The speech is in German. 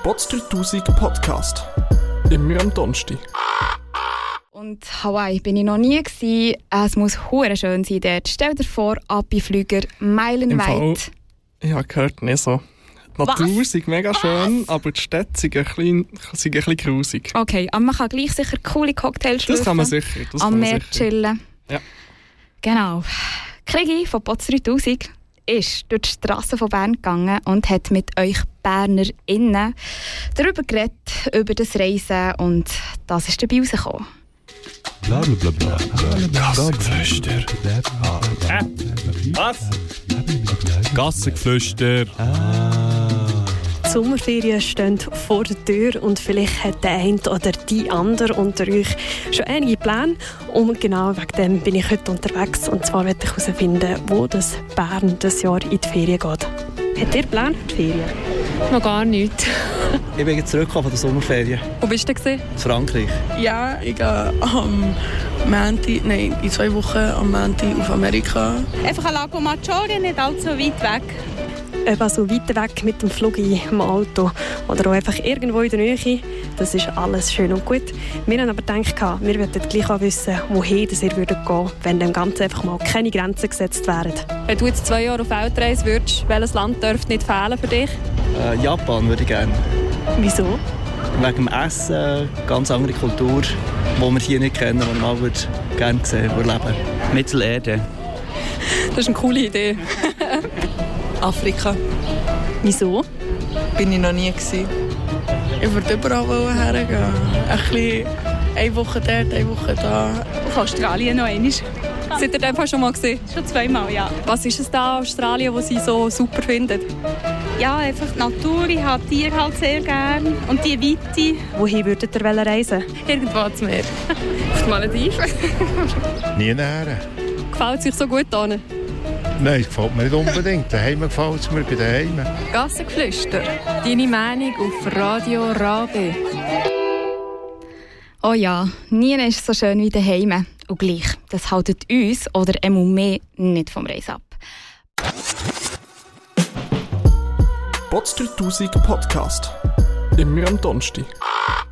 Bots 3000 Podcast. Immer am Donnerstag. Und Hawaii bin ich noch nie gewesen. Es muss hure schön sein dort. Stell dir vor, Abi-Flüger, meilenweit. Ich habe gehört, nicht so. Die Natur ist mega schön, aber die Städte sind ein bisschen grusig. Okay, aber man kann gleich sicher coole Cocktails schlürfen. Das kann man sicher. Am Meer chillen. Ja. Genau. Krigi von Bots 3000 ist durch die Strassen von Bern gegangen und hat mit euch BernerInnen darüber geredet, über das Reisen, und das ist dabei rausgekommen. Blablabla. Gassengeflüster. Was? Gassengeflüster. Die Sommerferien stehen vor der Tür und vielleicht hat der eine oder die andere unter euch schon einige Pläne. Und genau wegen dem bin ich heute unterwegs. Und zwar möchte ich herausfinden, wo das Bern das Jahr in die Ferien geht. Hat ihr Pläne für die Ferien? Noch gar nichts. Ich bin jetzt zurückgekommen von der Sommerferien. Wo bist du denn? In Frankreich. Ja, ich gehe in 2 Wochen am Montag auf Amerika. Einfach ein Lago Maggiore, nicht allzu weit weg. Ob also weiter weg mit dem Flug im Auto oder auch einfach irgendwo in der Nähe, das ist alles schön und gut. Wir haben aber gedacht, wir wollten gleich auch wissen, wohin ihr würdet gehen, wenn dem Ganzen einfach mal keine Grenzen gesetzt wären. Wenn du jetzt 2 Jahre auf Weltreise würdest, welches Land dürfte nicht fehlen für dich? Japan würde ich gerne. Wieso? Wegen dem Essen, ganz andere Kultur, die wir hier nicht kennen, die man mal gerne sehen würde, erleben. Mittelerde. Das ist eine coole Idee. Afrika. Wieso? Bin ich noch nie gewesen. Ich würde überall hergehen. Ein bisschen, 1 Woche dort, 1 Woche da. Auf Australien noch einmal. Seid ihr einfach schon mal gesehen? Schon 2-mal, ja. Was ist es da in Australien, was Sie so super finden? Ja, einfach die Natur. Ich habe Tiere halt sehr gerne. Und die Weite. Wohin würdet ihr reisen? Irgendwo zum Meer. Auf die Malediven. Nie näher. Gefällt es sich so gut an? Nein, das gefällt mir nicht unbedingt. Daheim gefällt es mir bei daheim. Gassengeflüster. Deine Meinung auf Radio Rabe. Oh ja, nie ist es so schön wie daheim. Und gleich, das haltet uns oder mehr nicht vom Reisen ab. Bots 3000 Podcast. Immer am Donnerstag.